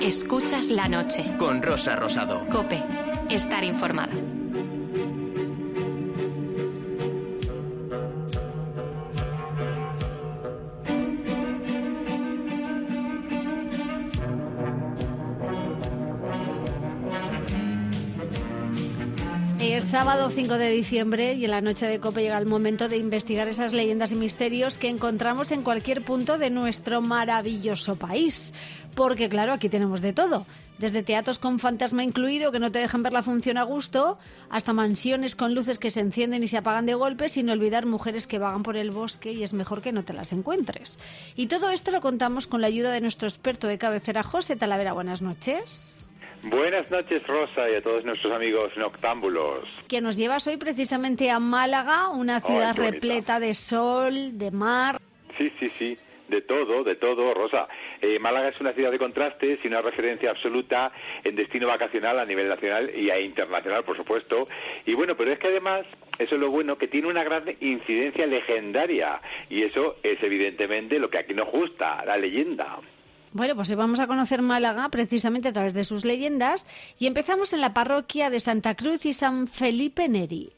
Escuchas la noche. Con Rosa Rosado. COPE. Estar informado. Es sábado 5 de diciembre y en la noche de COPE llega el momento de investigar esas leyendas y misterios que encontramos en cualquier punto de nuestro maravilloso país. Porque claro, aquí tenemos de todo. Desde teatros con fantasma incluido que no te dejan ver la función a gusto, hasta mansiones con luces que se encienden y se apagan de golpe, sin olvidar mujeres que vagan por el bosque y es mejor que no te las encuentres. Y todo esto lo contamos con la ayuda de nuestro experto de cabecera, José Talavera. Buenas noches. Buenas noches, Rosa, y a todos nuestros amigos noctámbulos. Que nos llevas hoy precisamente a Málaga, una ciudad repleta de sol, de mar. Sí. De todo, Rosa. Málaga es una ciudad de contrastes y una referencia absoluta en destino vacacional a nivel nacional y a internacional, por supuesto. Y bueno, pero es que además, eso es lo bueno, que tiene una gran incidencia legendaria. Y eso es evidentemente lo que aquí nos gusta, la leyenda. Bueno, pues hoy vamos a conocer Málaga precisamente a través de sus leyendas y empezamos en la parroquia de Santa Cruz y San Felipe Neri.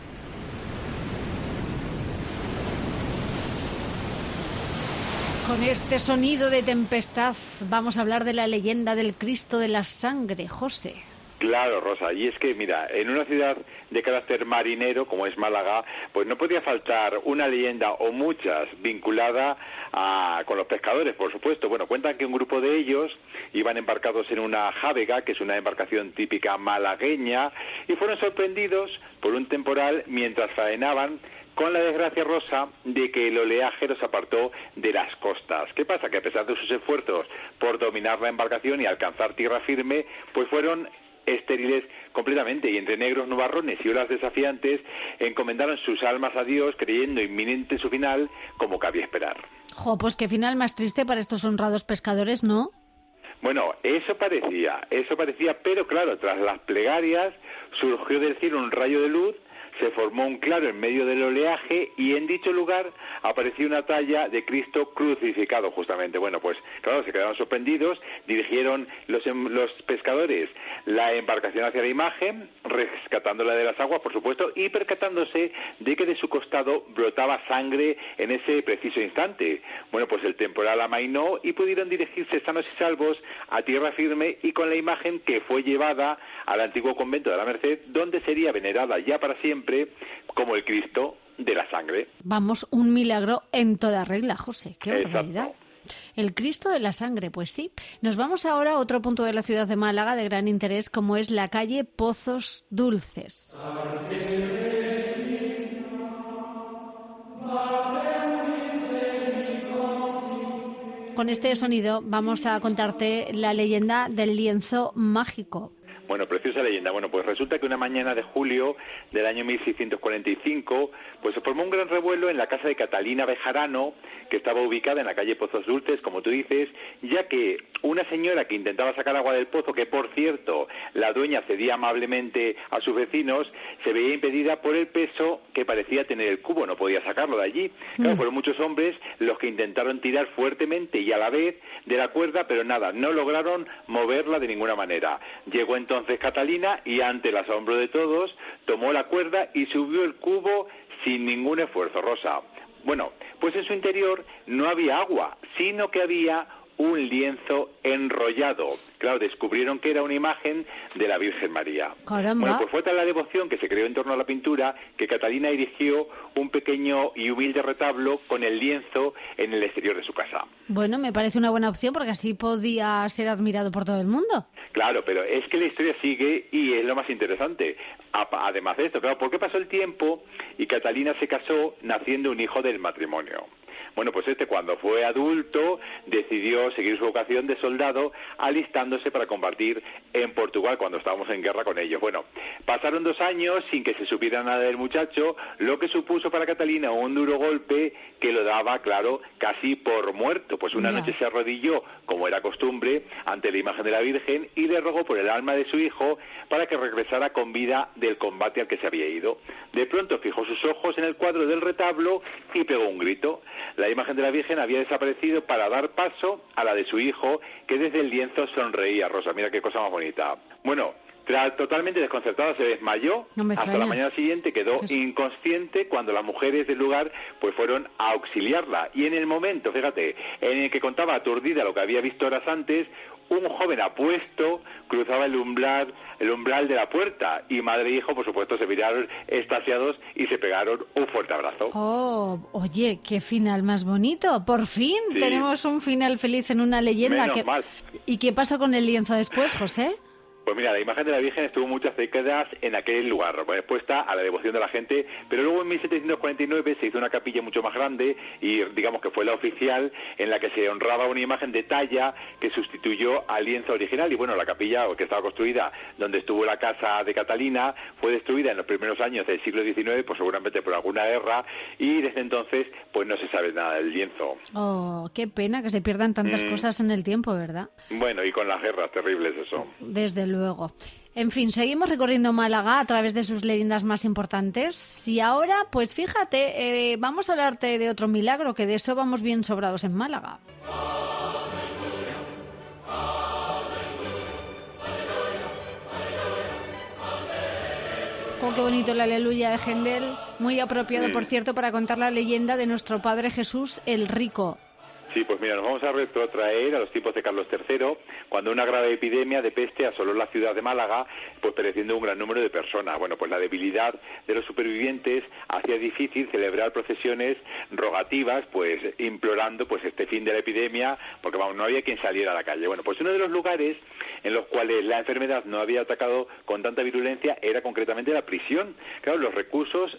Con este sonido de tempestad vamos a hablar de la leyenda del Cristo de la Sangre, José. Claro, Rosa, y es que, mira, en una ciudad de carácter marinero, como es Málaga, pues no podía faltar una leyenda o muchas vinculada con los pescadores, por supuesto. Bueno, cuentan que un grupo de ellos iban embarcados en una jávega, que es una embarcación típica malagueña, y fueron sorprendidos por un temporal mientras faenaban, con la desgracia, Rosa, de que el oleaje los apartó de las costas. ¿Qué pasa? Que a pesar de sus esfuerzos por dominar la embarcación y alcanzar tierra firme, pues fueron estériles completamente, y entre negros nubarrones y olas desafiantes encomendaron sus almas a Dios, creyendo inminente su final, como cabía esperar. Jo, pues qué final más triste para estos honrados pescadores, ¿no? Bueno, eso parecía, pero claro, tras las plegarias surgió del cielo un rayo de luz, se formó un claro en medio del oleaje y en dicho lugar apareció una talla de Cristo crucificado, justamente. Bueno, pues claro, se quedaron sorprendidos, dirigieron los pescadores la embarcación hacia la imagen, rescatándola de las aguas, por supuesto, y percatándose de que de su costado brotaba sangre en ese preciso instante. Bueno, pues el temporal amainó y pudieron dirigirse sanos y salvos a tierra firme y con la imagen que fue llevada al antiguo convento de la Merced, donde sería venerada ya para siempre como el Cristo de la Sangre. Vamos, un milagro en toda regla, José. Qué barbaridad. Exacto. El Cristo de la Sangre, pues sí. Nos vamos ahora a otro punto de la ciudad de Málaga de gran interés, como es la calle Pozos Dulces. Con este sonido vamos a contarte la leyenda del lienzo mágico. Bueno, preciosa leyenda. Bueno, pues resulta que una mañana de julio del año 1645, pues se formó un gran revuelo en la casa de Catalina Bejarano, que estaba ubicada en la calle Pozos Dulces, como tú dices, ya que una señora que intentaba sacar agua del pozo, que por cierto la dueña cedía amablemente a sus vecinos, se veía impedida por el peso que parecía tener el cubo, no podía sacarlo de allí. Sí. Claro, fueron muchos hombres los que intentaron tirar fuertemente y a la vez de la cuerda, pero nada, no lograron moverla de ninguna manera. Llegó entonces Catalina y ante el asombro de todos tomó la cuerda y subió el cubo sin ningún esfuerzo, Rosa. Bueno, pues en su interior no había agua, sino que había un lienzo enrollado. Claro, descubrieron que era una imagen de la Virgen María. Caramba. Bueno, pues fue tal la devoción que se creó en torno a la pintura que Catalina erigió un pequeño y humilde retablo con el lienzo en el exterior de su casa. Bueno, me parece una buena opción porque así podía ser admirado por todo el mundo. Claro, pero es que la historia sigue y es lo más interesante. Además de esto, claro, ¿por qué pasó el tiempo y Catalina se casó naciendo un hijo del matrimonio? Bueno, pues cuando fue adulto decidió seguir su vocación de soldado, alistándose para combatir en Portugal cuando estábamos en guerra con ellos. Bueno, pasaron 2 años sin que se supiera nada del muchacho, lo que supuso para Catalina un duro golpe que lo daba, claro, casi por muerto. Pues una noche se arrodilló, como era costumbre, ante la imagen de la Virgen y le rogó por el alma de su hijo para que regresara con vida del combate al que se había ido. De pronto fijó sus ojos en el cuadro del retablo y pegó un grito. la imagen de la Virgen había desaparecido para dar paso a la de su hijo, que desde el lienzo sonreía, Rosa. Mira qué cosa más bonita. Bueno, totalmente desconcertada, se desmayó. Hasta la mañana siguiente quedó inconsciente cuando las mujeres del lugar pues fueron a auxiliarla. Y en el momento, fíjate, en el que contaba aturdida lo que había visto horas antes, un joven apuesto cruzaba el umbral de la puerta y madre e hijo, por supuesto, se miraron extasiados y se pegaron un fuerte abrazo. Oh, oye, qué final más bonito. Por fin tenemos un final feliz en una leyenda. Menos mal. ¿Y qué pasó con el lienzo después, José? Pues mira, la imagen de la Virgen estuvo muchas décadas en aquel lugar, expuesta a la devoción de la gente, pero luego en 1749 se hizo una capilla mucho más grande y digamos que fue la oficial en la que se honraba una imagen de talla que sustituyó al lienzo original. Y bueno, la capilla que estaba construida donde estuvo la casa de Catalina fue destruida en los primeros años del siglo XIX, pues seguramente por alguna guerra, y desde entonces pues no se sabe nada del lienzo. Oh, qué pena que se pierdan tantas cosas en el tiempo, ¿verdad? Bueno, y con las guerras terribles eso. Desde luego. En fin, seguimos recorriendo Málaga a través de sus leyendas más importantes y ahora, pues fíjate, vamos a hablarte de otro milagro, que de eso vamos bien sobrados en Málaga. Oh, qué bonito el Aleluya de Händel, muy apropiado, por cierto, para contar la leyenda de nuestro Padre Jesús el Rico. Sí, pues mira, nos vamos a retrotraer a los tiempos de Carlos III, cuando una grave epidemia de peste asoló la ciudad de Málaga, pues pereciendo un gran número de personas. Bueno, pues la debilidad de los supervivientes hacía difícil celebrar procesiones rogativas, pues implorando pues este fin de la epidemia, porque vamos, no había quien saliera a la calle. Bueno, pues uno de los lugares en los cuales la enfermedad no había atacado con tanta virulencia era concretamente la prisión. Claro, los reclusos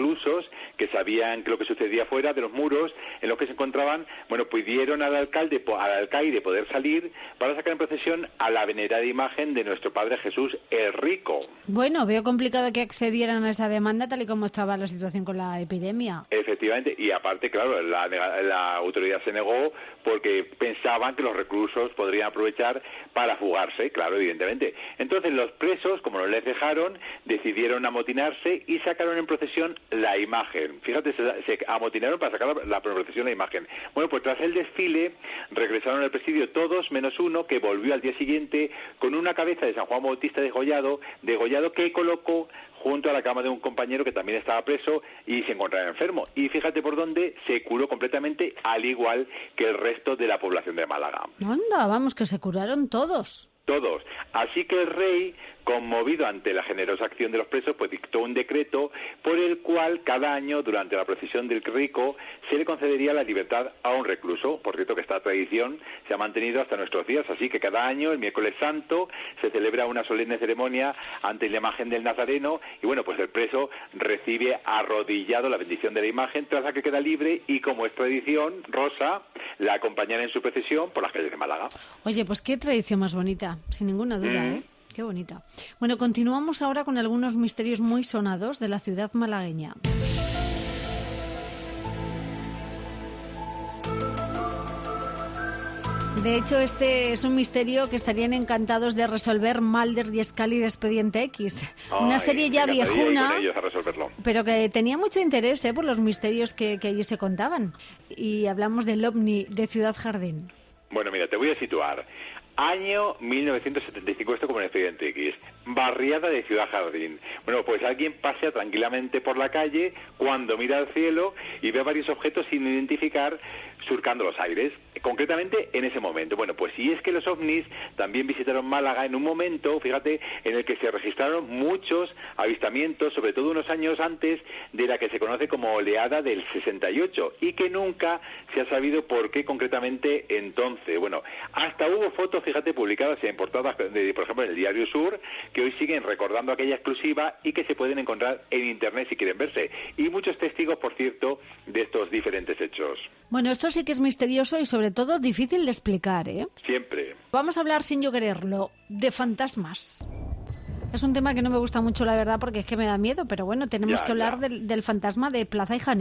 que sabían lo que sucedía fuera de los muros en los que se encontraban, bueno, pues pidieron al alcaide poder salir para sacar en procesión a la venerada imagen de nuestro Padre Jesús el Rico. Bueno, veo complicado que accedieran a esa demanda tal y como estaba la situación con la epidemia. Efectivamente, y aparte, claro, la autoridad se negó porque pensaban que los reclusos podrían aprovechar para fugarse, claro, evidentemente. Entonces los presos, como no les dejaron, decidieron amotinarse y sacaron en procesión la imagen. Fíjate, se amotinaron para sacar la procesión la imagen. Bueno, pues tras el desfile regresaron al presidio todos menos uno, que volvió al día siguiente con una cabeza de San Juan Bautista degollado que colocó junto a la cama de un compañero que también estaba preso y se encontraba enfermo. Y fíjate por dónde se curó completamente, al igual que el resto de la población de Málaga. Anda, vamos, que se curaron todos. Todos. Así que el rey, conmovido ante la generosa acción de los presos, pues dictó un decreto por el cual cada año, durante la procesión del Rico, se le concedería la libertad a un recluso. Por cierto, que esta tradición se ha mantenido hasta nuestros días, así que cada año, el miércoles santo, se celebra una solemne ceremonia ante la imagen del Nazareno y bueno, pues el preso recibe arrodillado la bendición de la imagen tras la que queda libre y, como es tradición, Rosa la acompañará en su procesión por las calles de Málaga. Oye, pues qué tradición más bonita, sin ninguna duda, ¿eh? Qué bonita. Bueno, continuamos ahora con algunos misterios muy sonados de la ciudad malagueña. De hecho, este es un misterio que estarían encantados de resolver Mulder y Scully de Expediente X. Una serie ya viejuna, pero que tenía mucho interés por los misterios que allí se contaban. Y hablamos del OVNI de Ciudad Jardín. Bueno, mira, te voy a situar. Año 1975, esto como en Expediente X. Barriada de Ciudad Jardín. Bueno, pues alguien pasea tranquilamente por la calle cuando mira al cielo y ve varios objetos sin identificar surcando los aires, concretamente en ese momento. Bueno, pues si es que los ovnis también visitaron Málaga en un momento, fíjate, en el que se registraron muchos avistamientos, sobre todo unos años antes de la que se conoce como oleada del 68, y que nunca se ha sabido por qué concretamente entonces. Bueno, hasta hubo fotos, fíjate, publicadas en portadas, por ejemplo, en el Diario Sur, que hoy siguen recordando aquella exclusiva y que se pueden encontrar en Internet si quieren verse. Y muchos testigos, por cierto, de estos diferentes hechos. Bueno, esto sí que es misterioso y sobre todo difícil de explicar, ¿eh? Siempre. Vamos a hablar, sin yo quererlo, de fantasmas. Es un tema que no me gusta mucho, la verdad, porque es que me da miedo, pero bueno, tenemos que hablar del fantasma de Plaza y Janés.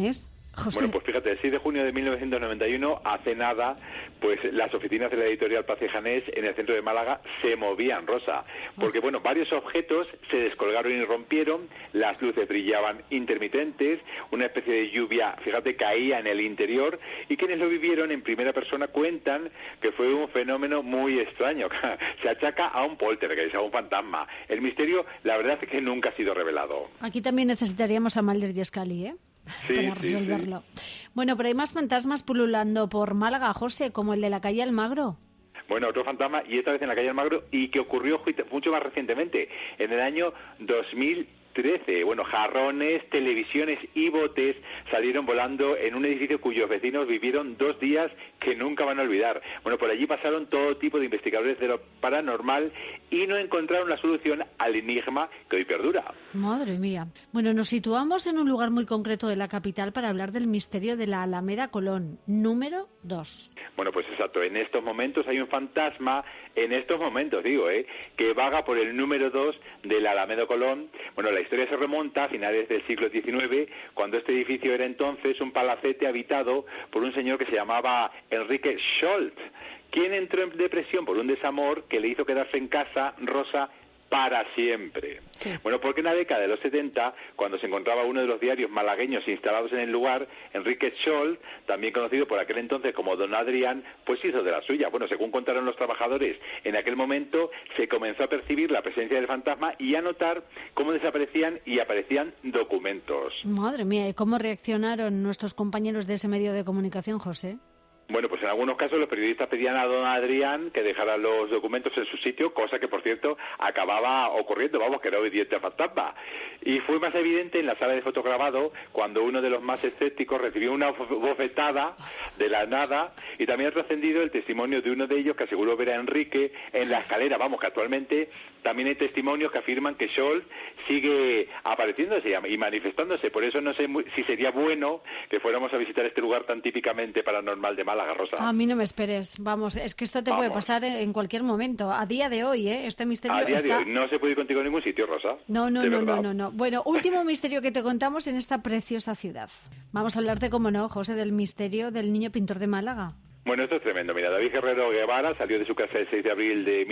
José. Bueno, pues fíjate, el 6 de junio de 1991, hace nada, pues las oficinas de la editorial Paz y Janés en el centro de Málaga se movían, Rosa, porque bueno, varios objetos se descolgaron y rompieron, las luces brillaban intermitentes, una especie de lluvia, fíjate, caía en el interior, y quienes lo vivieron en primera persona cuentan que fue un fenómeno muy extraño. Se achaca a un poltergeist, a un fantasma. El misterio, la verdad es que nunca ha sido revelado. Aquí también necesitaríamos a Mulder y Scully, ¿eh? Sí, para resolverlo. Sí. Bueno, pero hay más fantasmas pululando por Málaga, José, como el de la calle Almagro. Bueno, otro fantasma, y esta vez en la calle Almagro, y que ocurrió mucho más recientemente, en el año 2013. Bueno, jarrones, televisiones y botes salieron volando en un edificio cuyos vecinos vivieron 2 días que nunca van a olvidar. Bueno, por allí pasaron todo tipo de investigadores de lo paranormal y no encontraron la solución al enigma que hoy perdura. Madre mía. Bueno, nos situamos en un lugar muy concreto de la capital para hablar del misterio de la Alameda Colón, número 2. Bueno, pues exacto, en estos momentos hay un fantasma, en estos momentos digo, que vaga por el número 2 de la Alameda Colón. Bueno, la historia se remonta a finales del siglo XIX, cuando este edificio era entonces un palacete habitado por un señor que se llamaba Enrique Scholz, quien entró en depresión por un desamor que le hizo quedarse en casa, Rosa, para siempre. Sí. Bueno, porque en la década de los 70, cuando se encontraba uno de los diarios malagueños instalados en el lugar, Enrique Scholz, también conocido por aquel entonces como Don Adrián, pues hizo de la suya. Bueno, según contaron los trabajadores, en aquel momento se comenzó a percibir la presencia del fantasma y a notar cómo desaparecían y aparecían documentos. Madre mía, ¿y cómo reaccionaron nuestros compañeros de ese medio de comunicación, José? Bueno, pues en algunos casos los periodistas pedían a don Adrián que dejara los documentos en su sitio, cosa que, por cierto, acababa ocurriendo, vamos, que era obediente a fantasma. Y fue más evidente en la sala de fotograbado, cuando uno de los más escépticos recibió una bofetada de la nada, y también ha trascendido el testimonio de uno de ellos que aseguró ver a Enrique en la escalera. Vamos, que actualmente también hay testimonios que afirman que Scholz sigue apareciéndose y manifestándose. Por eso no sé si sería bueno que fuéramos a visitar este lugar tan típicamente paranormal de Málaga, Rosa. A mí no me esperes, vamos, es que esto te puede pasar en cualquier momento. A día de hoy, este misterio a día está... de hoy no se puede ir contigo a ningún sitio, Rosa. No. Bueno, último misterio que te contamos en esta preciosa ciudad. Vamos a hablarte, como no, José, del misterio del niño pintor de Málaga. Bueno, esto es tremendo. Mira, David Guerrero Guevara salió de su casa el 6 de abril de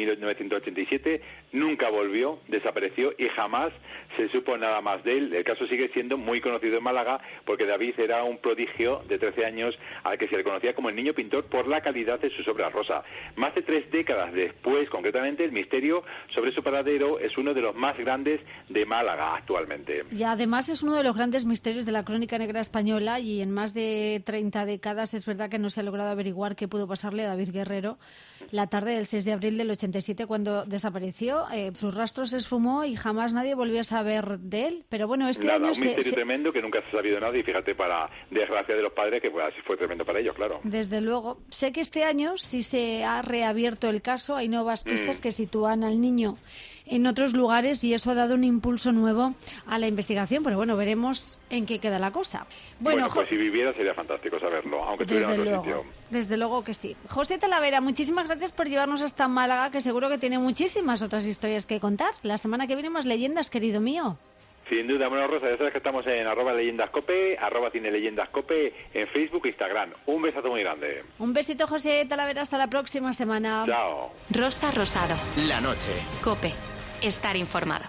1987, nunca volvió, desapareció y jamás se supo nada más de él. El caso sigue siendo muy conocido en Málaga porque David era un prodigio de 13 años al que se le conocía como el niño pintor por la calidad de sus obras, Rosa. Más de 3 décadas después, concretamente, el misterio sobre su paradero es uno de los más grandes de Málaga actualmente. Y además es uno de los grandes misterios de la crónica negra española y en más de 30 décadas es verdad que no se ha logrado averiguar qué pudo pasarle a David Guerrero la tarde del 6 de abril del 87 cuando desapareció. Su rastro se esfumó y jamás nadie volvió a saber de él. Pero bueno, este año... un misterio tremendo que nunca se ha sabido nada y fíjate, para desgracia de los padres, que pues, así fue tremendo para ellos, claro. Desde luego. Sé que este año sí se ha reabierto el caso, hay nuevas pistas que sitúan al niño en otros lugares y eso ha dado un impulso nuevo a la investigación, pero bueno, veremos en qué queda la cosa. Bueno, pues si viviera sería fantástico saberlo, aunque estuviera en otro sitio. Desde luego que sí. José Talavera, muchísimas gracias por llevarnos hasta Málaga, que seguro que tiene muchísimas otras historias que contar. La semana que viene más leyendas, querido mío. Sin duda. Bueno, Rosa, ya sabes que estamos en @leyendascope, @cineleyendascope, en Facebook e Instagram. Un besazo muy grande. Un besito, José Talavera, hasta la próxima semana. Chao. Rosa Rosado. La noche. COPE. Estar informado.